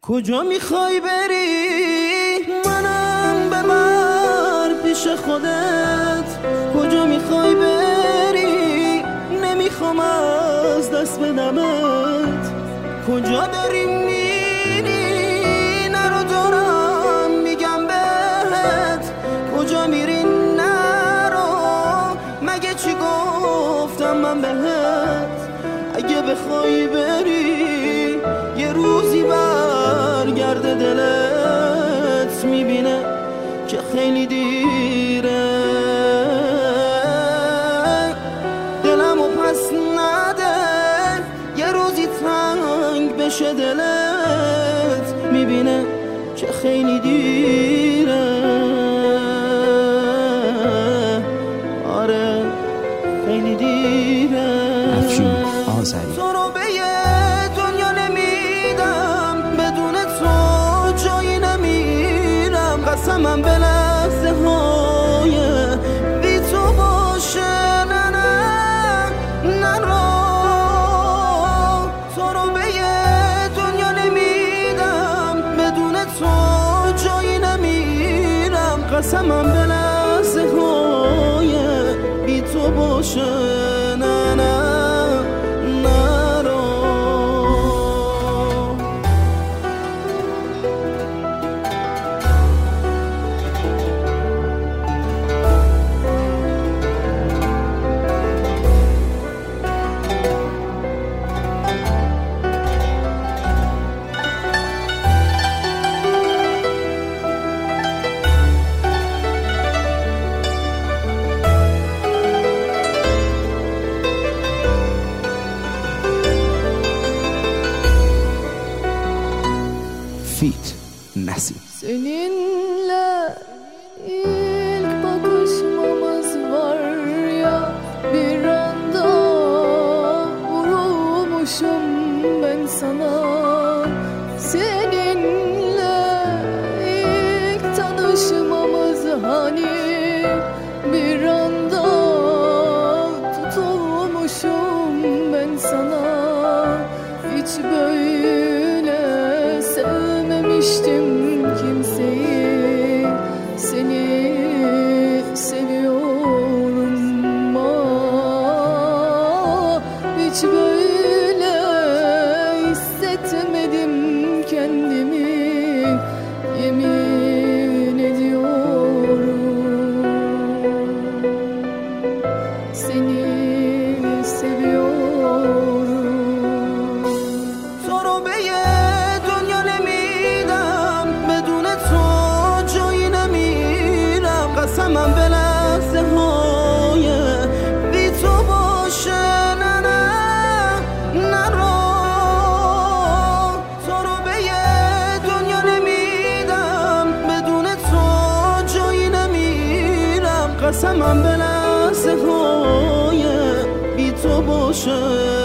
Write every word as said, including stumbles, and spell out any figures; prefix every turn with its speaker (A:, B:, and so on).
A: کجا میخوای بری منم ببر پیش خودت، کجا میخوای بری نمیخوام از دست بدمت، کجا داری میری نرو دارم میگم بهت، کجا میری نرو مگه چی گفتم من بهت، اگه بخوای بری یه روزی برگرده دلت میبینه که خیلی دیره، دلمو پس نده یه روزی تنگ بشه دلت میبینه که خیلی دیره، آره خیلی دیره.
B: افشین آذری.
A: تو رو به یه دنیا نمیدم، بدون تو جایی نمیرم، قسمم به لحظه های بی تو باشه نه نه نه را. تو رو به یه دنیا نمیدم، بدون تو جایی نمیرم، قسمم به لحظه های بی تو باشه نه نه.
B: Feat Nassim.
C: Seninle ilk bakışmamız var ya, bir anda vurulmuşum ben sana. Seninle ilk tanışmamız hani, bir anda tutulmuşum ben sana. Hiç böyle sevmemiştim kimseyi, seni seviyorum ah, hiç böyle hissetmedim kendimi, yemin ediyorum seni seviyorum.
A: قسمم به لحظه های بی تو باشه نه نه نه را. تو رو به یه دنیا نمیدم، بدون تو جایی نمیرم، قسمم به لحظه های بی تو باشه